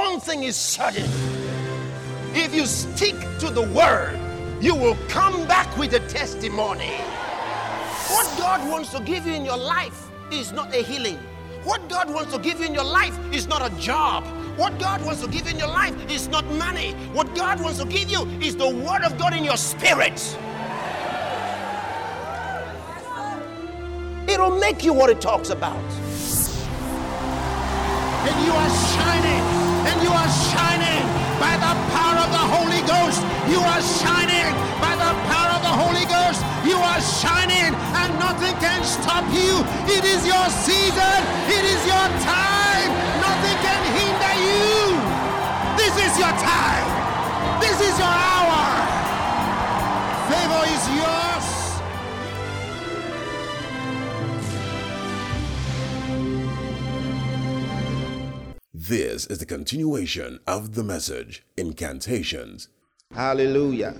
one thing is certain. If you stick to the word, you will come back with a testimony. What God wants to give you in your life is not a healing. What God wants to give you in your life is not a job. What God wants to give you in your life is not money. What God wants to give you is the word of God in your spirit. It'll make you what it talks about. And you are shining. And you are shining by the power of the Holy Ghost. You are shining by the power of the Holy Ghost. You are shining and nothing can stop you. It is your season. It is your time. Nothing can hinder you. This is your time. This is your hour. Favor is yours. This is the continuation of the message, Incantations. Hallelujah.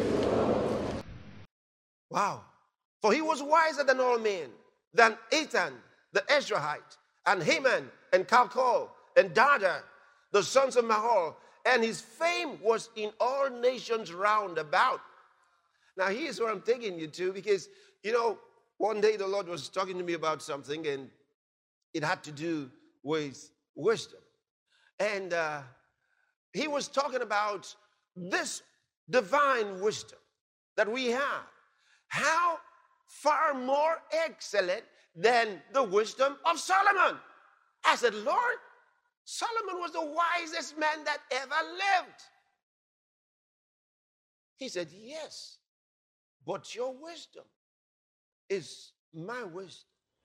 Wow. For he was wiser than all men, than Ethan, the Ezrahite, and Heman, and Calcol, and Dada, the sons of Mahol, and his fame was in all nations round about. Now here's where I'm taking you to, because, one day the Lord was talking to me about something, and it had to do with wisdom. And he was talking about this divine wisdom that we have. How far more excellent than the wisdom of Solomon. I said, Lord, Solomon was the wisest man that ever lived. He said, yes, but your wisdom is my wisdom.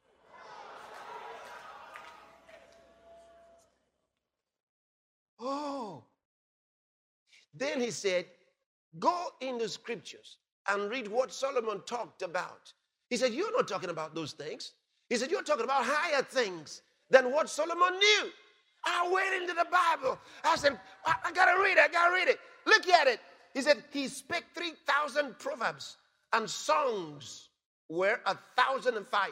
Oh. Then he said, go in the scriptures and read what Solomon talked about. He said, you're not talking about those things. He said, you're talking about higher things than what Solomon knew. I went into the Bible. I said, I gotta read it. Look at it. He said, he spake 3,000 proverbs, and songs were 1,005.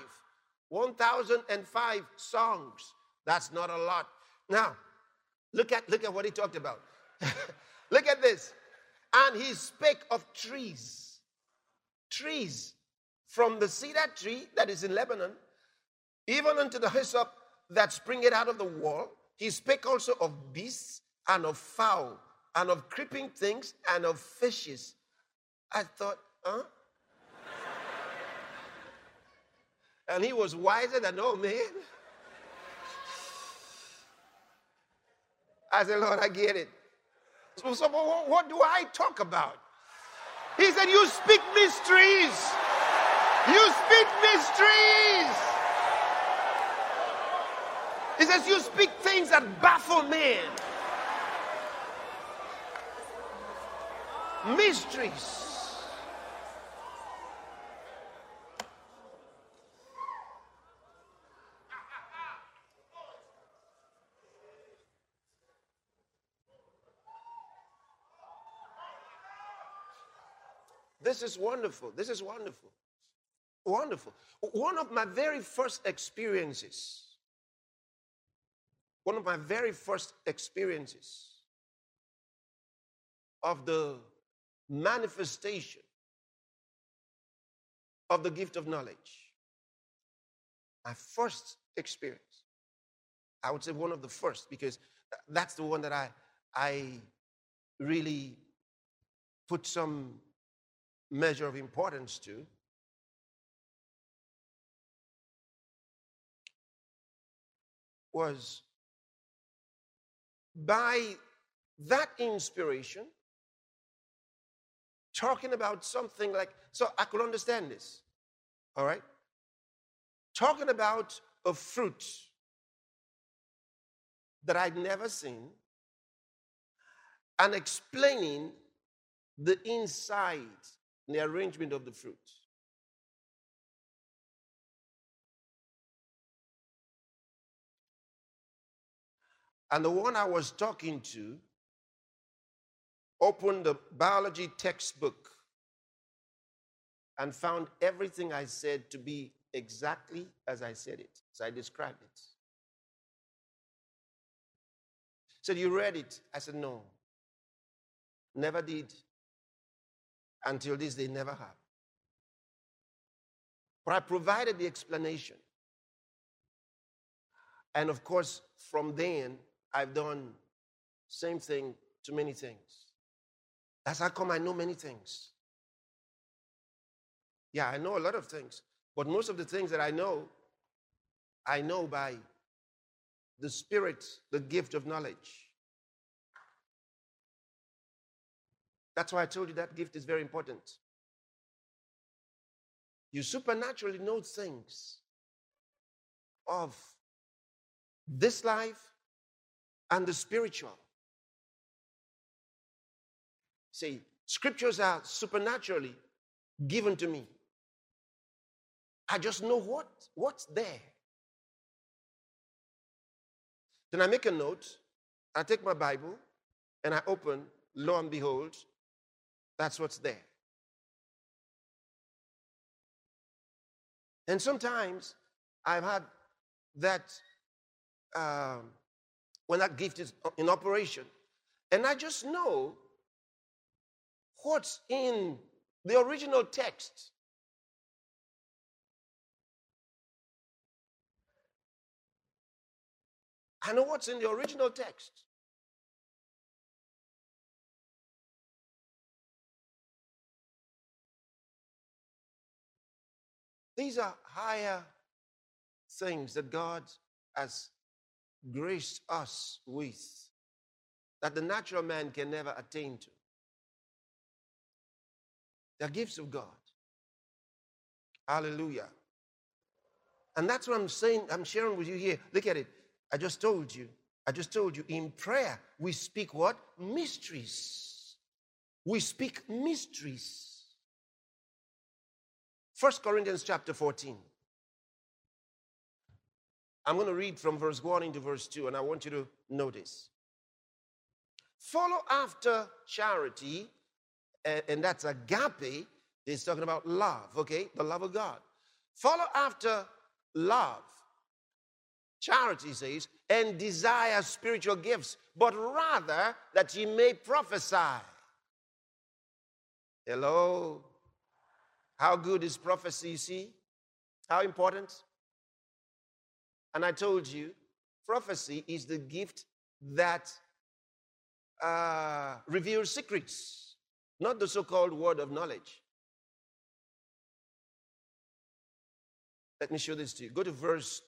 1,005 songs. That's not a lot. Now, look at what he talked about. Look at this. And he spake of trees. Trees. From the cedar tree that is in Lebanon, even unto the hyssop that springeth out of the wall. He spake also of beasts and of fowl and of creeping things and of fishes. I thought, huh? And he was wiser than all men. I said, Lord, I get it. So what do I talk about? He said, you speak mysteries. You speak mysteries. He says, you speak things that baffle men. Mysteries. This is wonderful. This is wonderful. Wonderful. One of my very first experiences of the manifestation of the gift of knowledge, my first experience, I would say one of the first, because that's the one that I really put some measure of importance to, was by that inspiration, talking about something like, so I could understand this, all right? Talking about a fruit that I'd never seen and explaining the inside, the arrangement of the fruit. And the one I was talking to opened the biology textbook and found everything I said to be exactly as I said it, as I described it. Said, you read it? I said, no. Never did. Until this day, never have. But I provided the explanation. And of course, from then, I've done same thing to many things. That's how come I know many things. Yeah, I know a lot of things. But most of the things that I know by the Spirit, the gift of knowledge. That's why I told you that gift is very important. You supernaturally know things of this life and the spiritual. See, scriptures are supernaturally given to me. I just know what's there. Then I make a note, I take my Bible, and I open, lo and behold, that's what's there. And sometimes I've had that, when that gift is in operation, and I just know what's in the original text. I know what's in the original text. These are higher things that God has graced us with, that the natural man can never attain to. They're gifts of God. Hallelujah. And that's what I'm saying, I'm sharing with you here. Look at it. I just told you, in prayer, we speak what? Mysteries. We speak mysteries. 1 Corinthians chapter 14. I'm going to read from verse 1 into verse 2, and I want you to notice. Follow after charity, and that's agape. It's talking about love, okay? The love of God. Follow after love. Charity says, and desire spiritual gifts, but rather that ye may prophesy. Hello? How good is prophecy, you see? How important? And I told you, prophecy is the gift that reveals secrets, not the so-called word of knowledge. Let me show this to you. Go to verse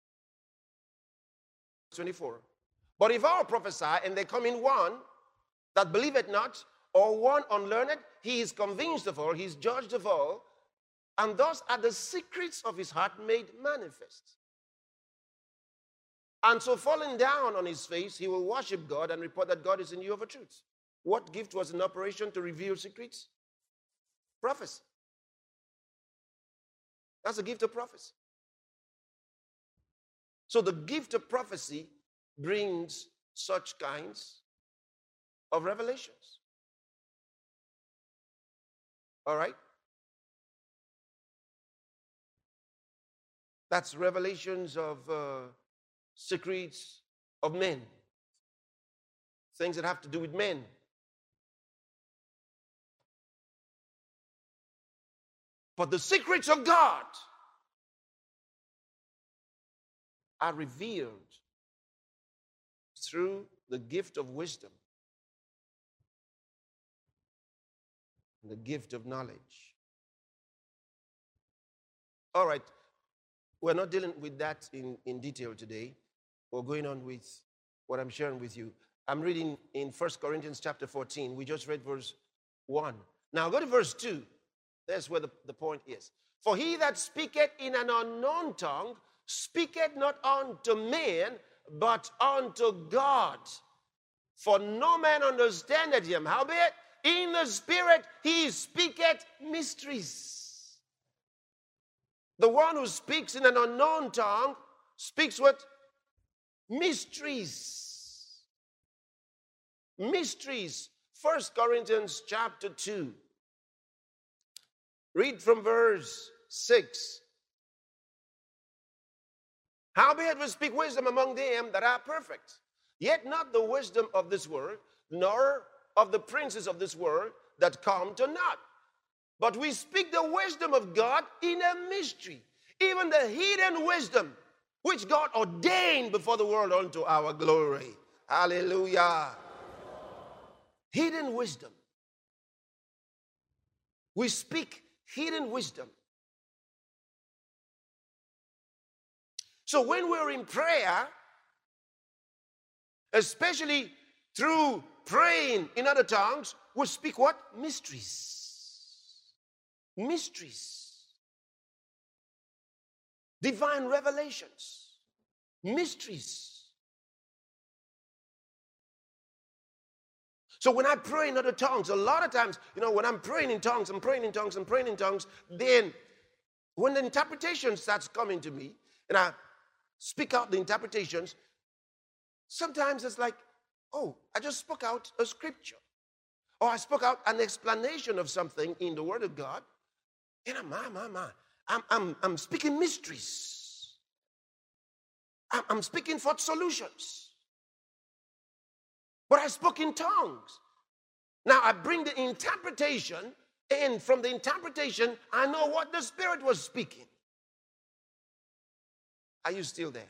24. But if all prophesy, and they come in one that believeth not, or one unlearned, he is convinced of all, he is judged of all, and thus are the secrets of his heart made manifest. And so falling down on his face, he will worship God and report that God is in you of a truth. What gift was in operation to reveal secrets? Prophecy. That's the gift of prophecy. So the gift of prophecy brings such kinds of revelations. All right? That's revelations of secrets of men. Things that have to do with men. But the secrets of God are revealed through the gift of wisdom, and the gift of knowledge. All right, we're not dealing with that in detail today. We're going on with what I'm sharing with you. I'm reading in 1 Corinthians chapter 14. We just read verse 1. Now go to verse 2. That's where the point is. For he that speaketh in an unknown tongue speaketh not unto men, but unto God. For no man understandeth him. Howbeit, in the Spirit he speaketh mysteries. The one who speaks in an unknown tongue speaks what? Mysteries. Mysteries. 1 Corinthians chapter 2. Read from verse 6. Howbeit we speak wisdom among them that are perfect, yet not the wisdom of this world, nor of the princes of this world that come to naught. But we speak the wisdom of God in a mystery, even the hidden wisdom which God ordained before the world unto our glory. Hallelujah. Hidden wisdom. We speak hidden wisdom. So when we're in prayer, especially through praying in other tongues, we speak what? Mysteries. Mysteries. Divine revelations. Mysteries. So when I pray in other tongues, a lot of times, when I'm praying in tongues, then when the interpretation starts coming to me, and I speak out the interpretations, sometimes it's like, oh, I just spoke out a scripture. Or I spoke out an explanation of something in the Word of God. And I'm speaking mysteries. I'm speaking for solutions. But I spoke in tongues. Now I bring the interpretation, and from the interpretation, I know what the Spirit was speaking. Are you still there?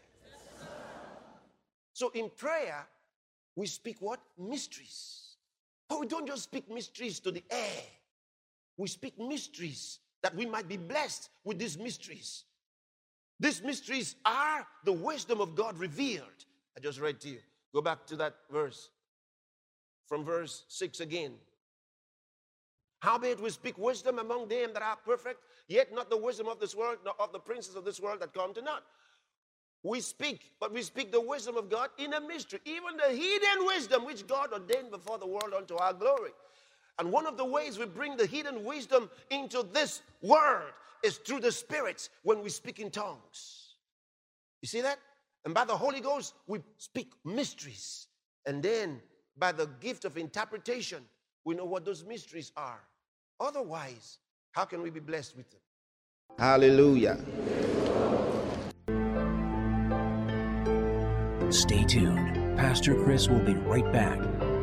So in prayer, we speak what? Mysteries. But we don't just speak mysteries to the air. We speak mysteries that we might be blessed with these mysteries. These mysteries are the wisdom of God revealed. I just read to you. Go back to that verse. From verse 6 again. Howbeit we speak wisdom among them that are perfect, yet not the wisdom of this world, nor of the princes of this world that come to naught. We speak the wisdom of God in a mystery, even the hidden wisdom which God ordained before the world unto our glory. And one of the ways we bring the hidden wisdom into this world is through the Spirit when we speak in tongues. You see that? And by the Holy Ghost, we speak mysteries. And then by the gift of interpretation, we know what those mysteries are. Otherwise, how can we be blessed with them? Hallelujah. Stay tuned. Pastor Chris will be right back.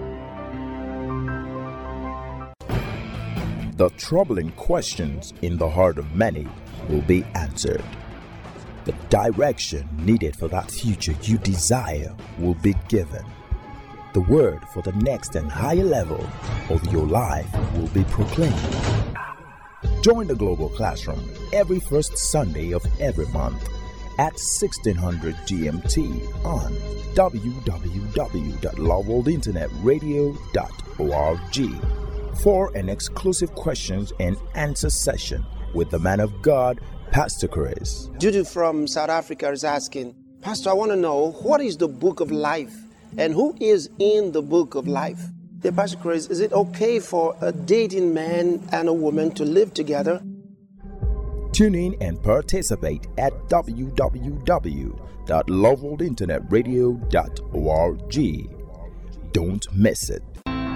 The troubling questions in the heart of many will be answered. The direction needed for that future you desire will be given. The word for the next and higher level of your life will be proclaimed. Join the Global Classroom every first Sunday of every month at 1600 GMT on www.loveworldinternetradio.org for an exclusive questions and answer session with the man of God, Pastor Chris. Judy from South Africa is asking, Pastor, I want to know, what is the book of life? And who is in the book of life? Dear Pastor Chris, is it okay for a dating man and a woman to live together? Tune in and participate at www.loveworldinternetradio.org. Don't miss it.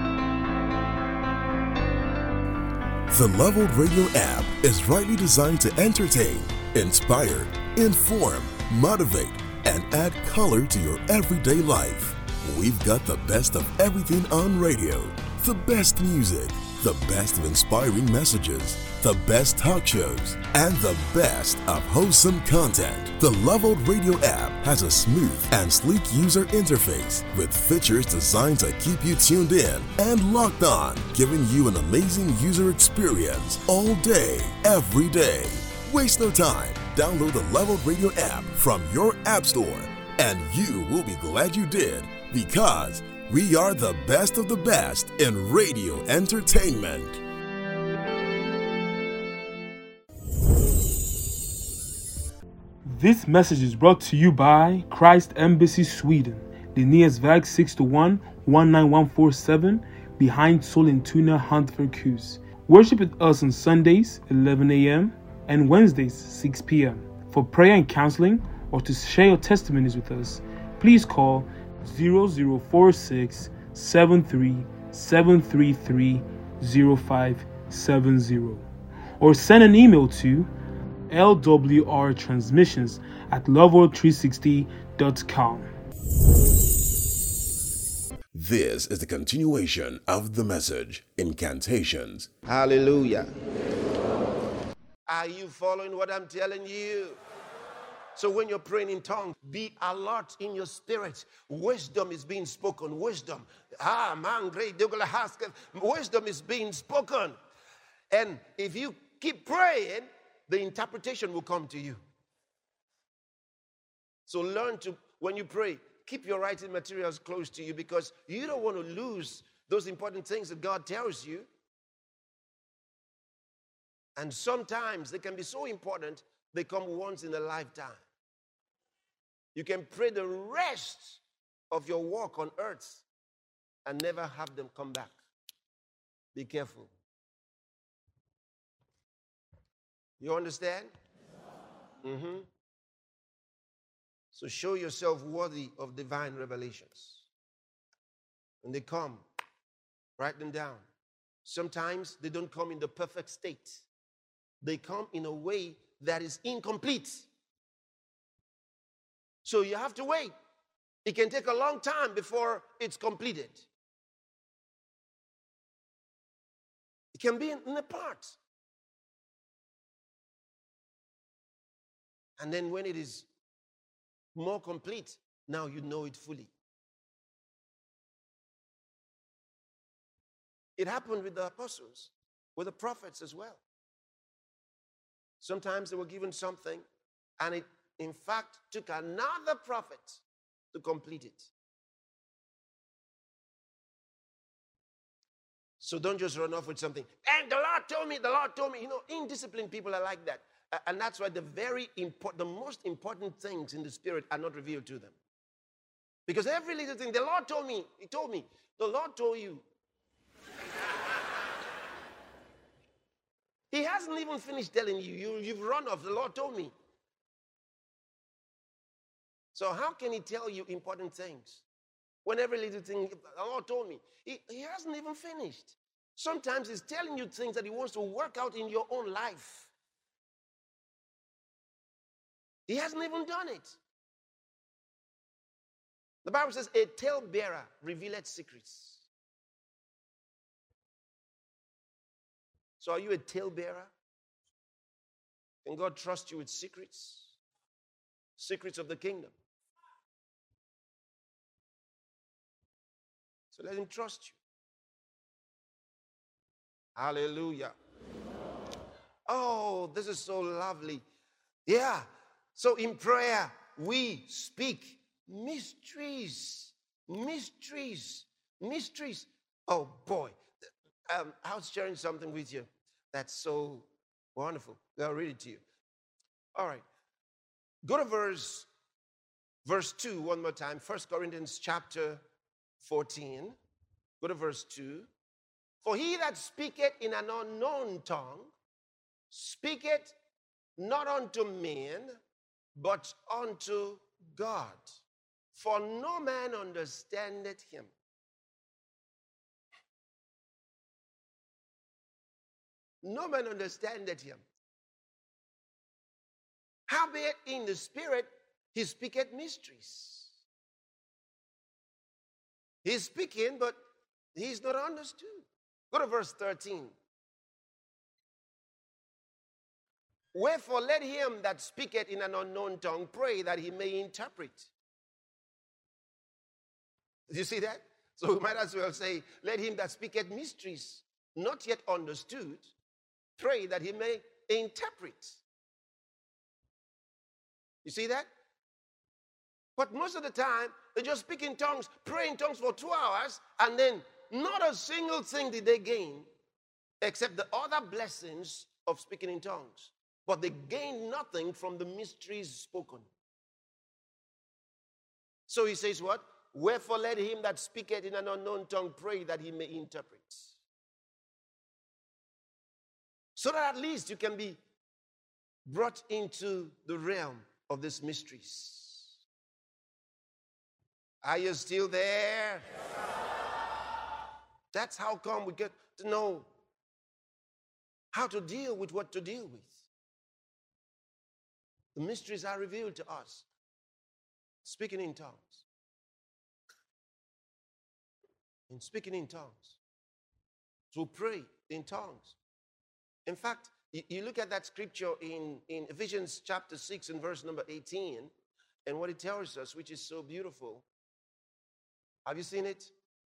The Love World Radio app is rightly designed to entertain, inspire, inform, motivate, and add color to your everyday life. We've got the best of everything on radio, the best music, the best of inspiring messages, the best talk shows, and the best of wholesome content. The Love World Radio app has a smooth and sleek user interface with features designed to keep you tuned in and locked on, giving you an amazing user experience all day, every day. Waste no time. Download the Love World Radio app from your app store, and you will be glad you did, because we are the best of the best in radio entertainment. This message is brought to you by Christ Embassy Sweden, Linnaeus Väg 61 19147, behind Sollentuna Hantverkhus. Worship with us on Sundays 11 a.m. and Wednesdays 6 p.m. For prayer and counseling, or to share your testimonies with us, please call 0046 73 733 0570 or send an email to lwrtransmissions@loveworld360.com. This is the continuation of the message, Incantations. Hallelujah. Are you following what I'm telling you? So when you're praying in tongues, be alert in your spirit. Wisdom is being spoken. Wisdom. Wisdom is being spoken. And if you keep praying, the interpretation will come to you. So learn to, when you pray, keep your writing materials close to you, because you don't want to lose those important things that God tells you. And sometimes they can be so important, they come once in a lifetime. You can pray the rest of your walk on earth and never have them come back. Be careful. You understand? Mm-hmm. So show yourself worthy of divine revelations. When they come, write them down. Sometimes they don't come in the perfect state. They come in a way that is incomplete. So you have to wait. It can take a long time before it's completed. It can be in a part. And then when it is more complete, now you know it fully. It happened with the apostles, with the prophets as well. Sometimes they were given something, and it, in fact, took another prophet to complete it. So don't just run off with something. And the Lord told me, the Lord told me. You know, indisciplined people are like that. And that's why the most important things in the spirit are not revealed to them. Because every little thing, the Lord told me, He told me, the Lord told you. He hasn't even finished telling you. You've run off, the Lord told me. So how can He tell you important things? When every little thing, the Lord told me. He hasn't even finished. Sometimes He's telling you things that He wants to work out in your own life. He hasn't even done it. The Bible says, a talebearer revealeth secrets. So are you a talebearer? Can God trust you with secrets? Secrets of the kingdom. So let Him trust you. Hallelujah. Oh, this is so lovely. Yeah. So in prayer, we speak mysteries. Mysteries. Mysteries. Oh, boy. I was sharing something with you that's so wonderful. I'll read it to you. All right. Go to verse 2 one more time. 1 Corinthians chapter 14. Go to verse 2. For he that speaketh in an unknown tongue speaketh not unto men, but unto God. For no man understandeth him. No man understandeth him. Howbeit in the spirit he speaketh mysteries. He's speaking, but he's not understood. Go to verse 13. Wherefore let him that speaketh in an unknown tongue pray that he may interpret. Did you see that? So we might as well say, let him that speaketh mysteries, not yet understood, pray that he may interpret. You see that? But most of the time, they just speak in tongues, pray in tongues for 2 hours, and then not a single thing did they gain except the other blessings of speaking in tongues. But they gain nothing from the mysteries spoken. So he says what? Wherefore let him that speaketh in an unknown tongue pray that he may interpret. So that at least you can be brought into the realm of these mysteries. Are you still there? That's how come we get to know how to deal with what to deal with. The mysteries are revealed to us. Speaking in tongues. in speaking in tongues, to pray in tongues. In fact, you look at that scripture in Ephesians chapter 6 and verse number 18, and what it tells us, which is so beautiful. Have you seen it?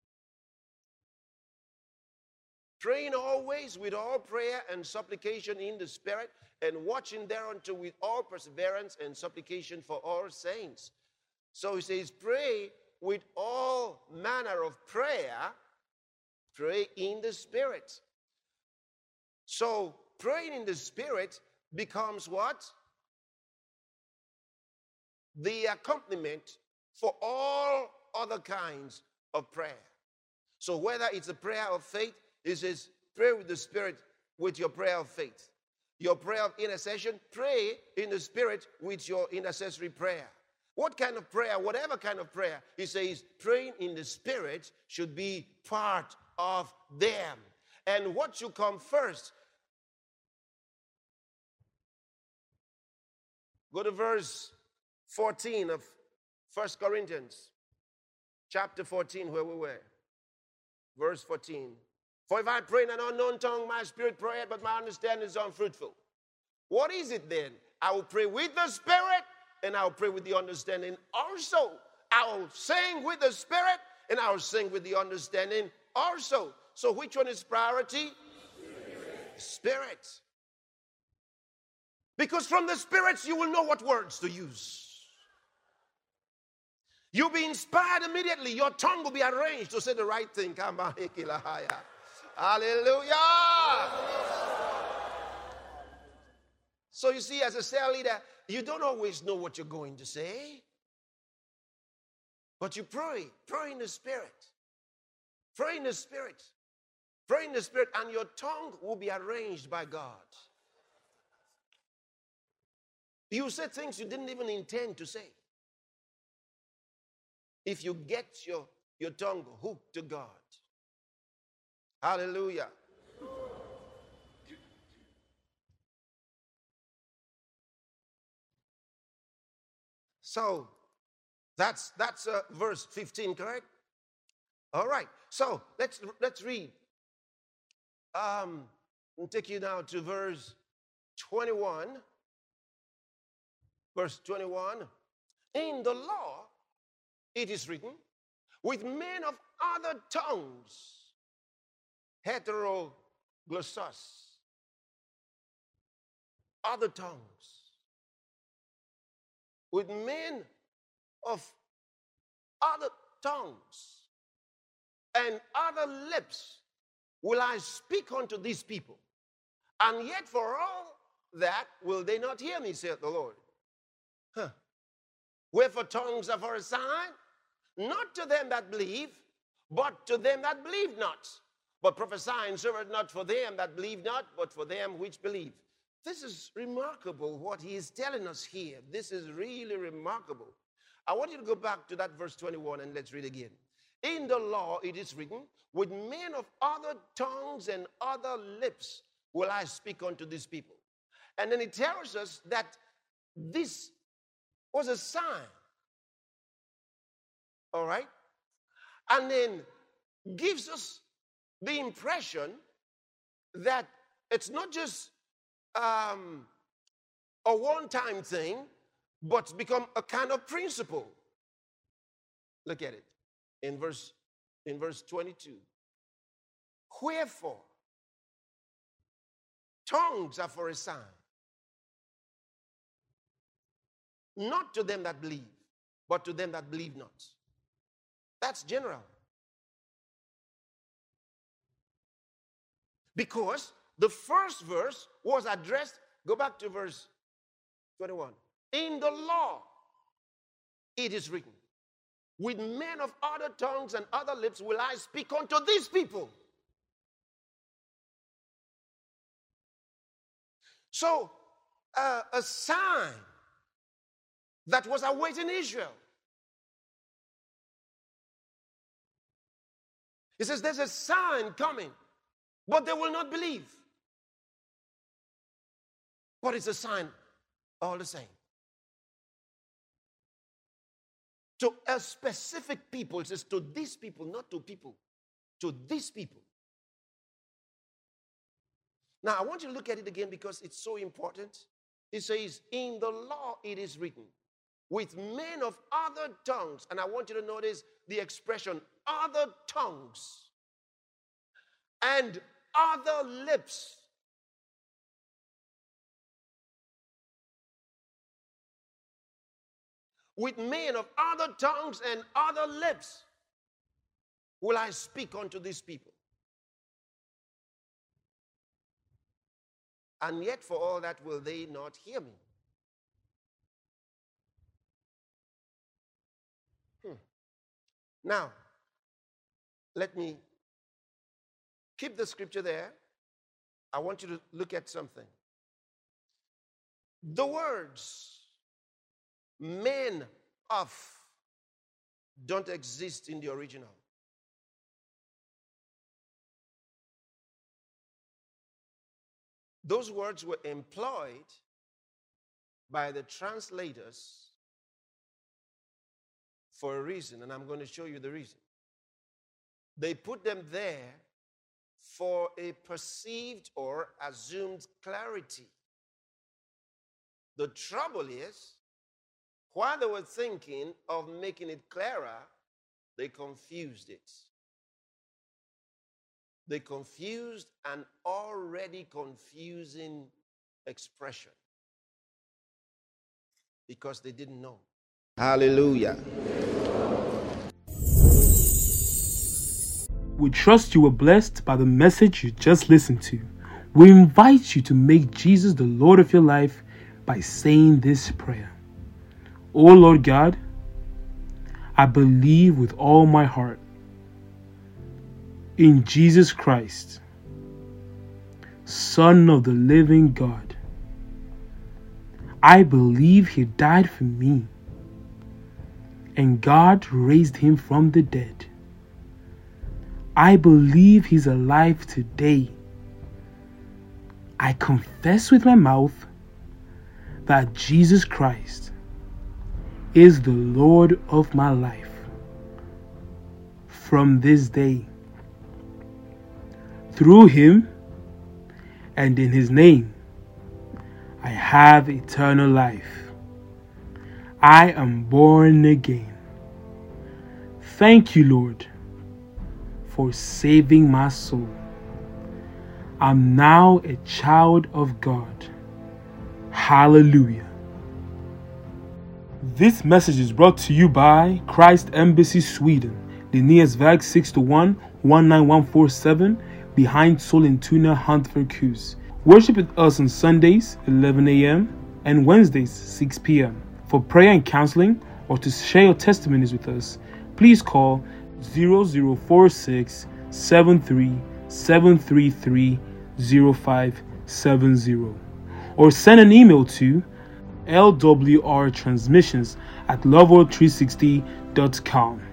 Praying always with all prayer and supplication in the Spirit, and watching thereunto with all perseverance and supplication for all saints. So he says, pray with all manner of prayer, pray in the Spirit. So praying in the Spirit becomes what? The accompaniment for all other kinds of prayer. So whether it's a prayer of faith, it says pray with the Spirit with your prayer of faith. Your prayer of intercession, pray in the Spirit with your intercessory prayer. What kind of prayer, whatever kind of prayer, he says praying in the Spirit should be part of them. And what should come first? Go to verse 14 of 1 Corinthians, chapter 14, where we were. Verse 14. For if I pray in an unknown tongue, my spirit prayeth, but my understanding is unfruitful. What is it then? I will pray with the Spirit, and I will pray with the understanding also. I will sing with the Spirit, and I will sing with the understanding also. So which one is priority? Spirit. Because from the Spirit, you will know what words to use. You'll be inspired immediately. Your tongue will be arranged to say the right thing. Hallelujah. So you see, as a cell leader, you don't always know what you're going to say. But you pray in the Spirit. Pray in the Spirit. Pray in the Spirit, and your tongue will be arranged by God. You say things you didn't even intend to say. If you get your tongue hooked to God. Hallelujah. So that's verse 15, correct? All right. So let's read. I'll take you now to verse 21. Verse 21. In the law, it is written, with men of other tongues, heteroglossos, other tongues. With men of other tongues and other lips will I speak unto these people. And yet for all that will they not hear me, saith the Lord. Wherefore tongues are for a sign, not to them that believe, but to them that believe not. But prophesying serveth not for them that believe not, but for them which believe. This is remarkable what he is telling us here. This is really remarkable. I want you to go back to that verse 21 and let's read again. In the law it is written, with men of other tongues and other lips will I speak unto these people. And then it tells us that this was a sign. All right? And then gives us the impression that it's not just a one-time thing, but it's become a kind of principle. Look at it in verse 22. Wherefore, tongues are for a sign, not to them that believe, but to them that believe not. That's general. Because the first verse was addressed, go back to verse 21. In the law, it is written, with men of other tongues and other lips will I speak unto these people. So, a sign that was awaiting Israel. He says there's a sign coming, but they will not believe. But it's a sign all the same. To a specific people, it says to these people, not to people to these people. Now, I want you to look at it again because it's so important. It says, in the law it is written, with men of other tongues. And I want you to notice the expression, other tongues and other lips. With men of other tongues and other lips will I speak unto these people. And yet for all that will they not hear me. Now, let me keep the scripture there. I want you to look at something. The words men of don't exist in the original. Those words were employed by the translators for a reason, and I'm going to show you the reason. They put them there for a perceived or assumed clarity. The trouble is, while they were thinking of making it clearer, they confused it. They confused an already confusing expression because they didn't know. Hallelujah. We trust you were blessed by the message you just listened to. We invite you to make Jesus the Lord of your life by saying this prayer. O Lord God, I believe with all my heart in Jesus Christ, Son of the living God. I believe he died for me, and God raised him from the dead. I believe he's alive today. I confess with my mouth that Jesus Christ is the Lord of my life. From this day, through him and in his name, I have eternal life. I am born again. Thank you, Lord, for saving my soul. I'm now a child of God. Hallelujah. This message is brought to you by Christ Embassy Sweden, Linnéasväg 61 19147, behind Sollentuna Hantverkhus. Worship with us on Sundays 11 a.m. and Wednesdays 6 p.m. For prayer and counseling or to share your testimonies with us, please call 0046 73 733 0570 or send an email to lwrtransmissions@loveworld360.com.